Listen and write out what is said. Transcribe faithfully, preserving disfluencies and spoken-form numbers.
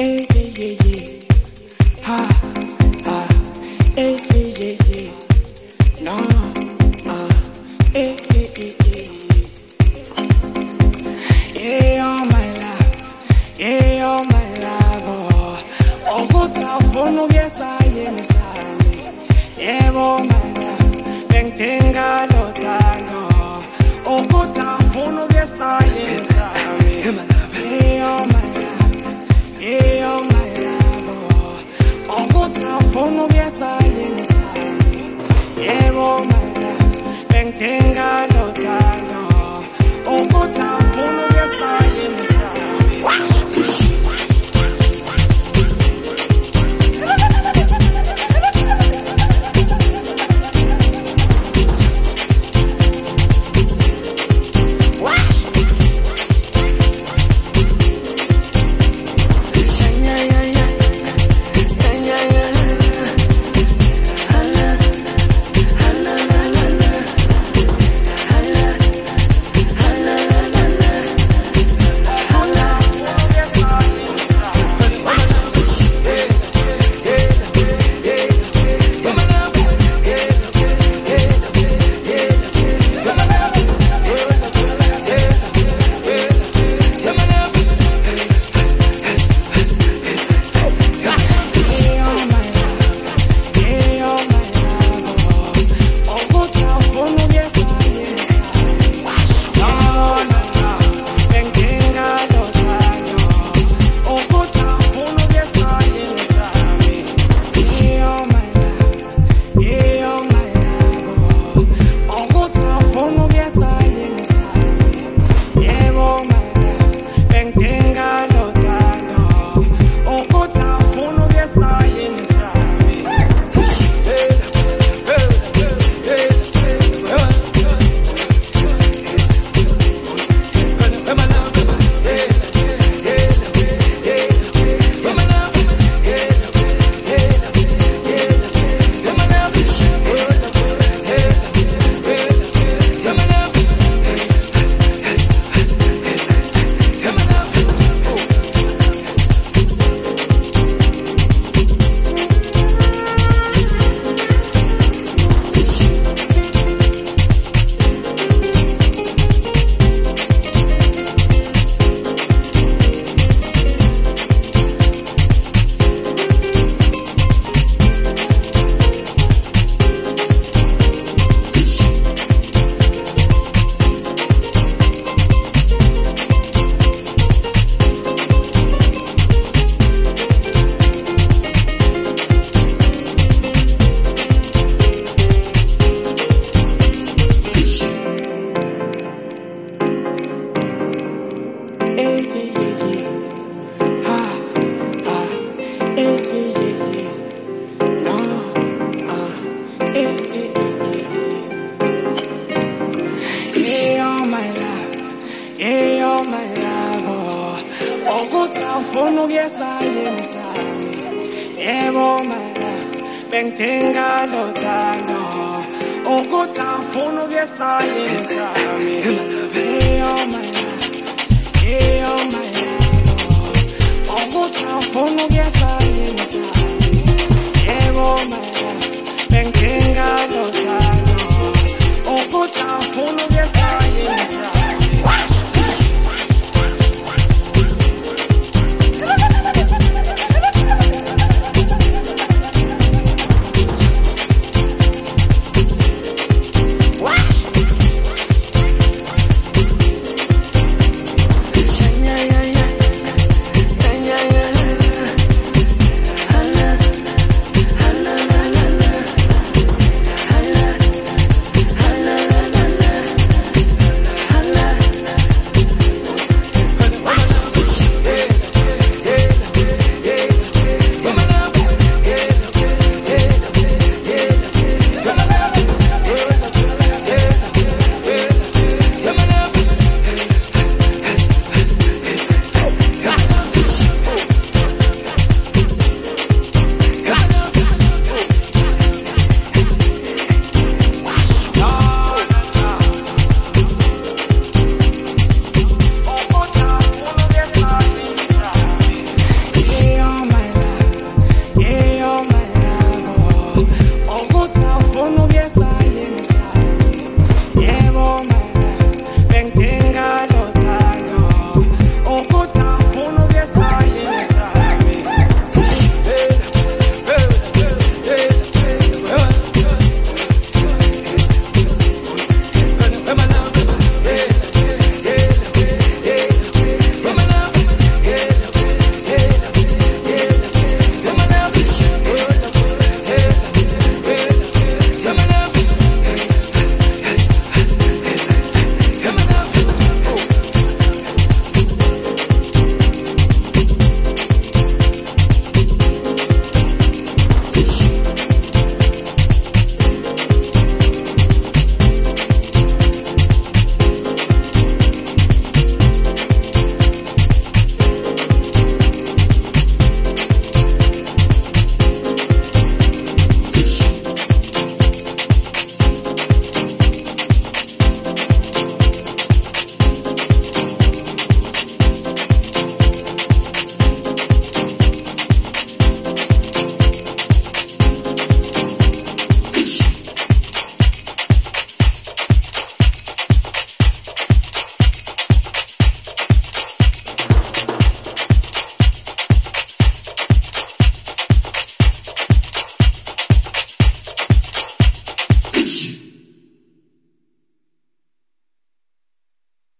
eh, yeah, yeah, yeah. Ha, ha, eh, yeah, yeah, yeah. No, uh, eh, eh, eh, eh. Yeah, all my life, yeah, all my life, oh. Oh, good telephone, no guess by any side. Yeah, all my life, bang, tinga, no tango. Oh, good telephone, no guess by any side. Yeah, all my life, yeah, all my life, oh. Oh, good telephone, no guess by any side. Yeah, all my life, bang, tinga, no tango. Oh, good telephone, no guess by any side. Oh, good time, phone, no guess by any side.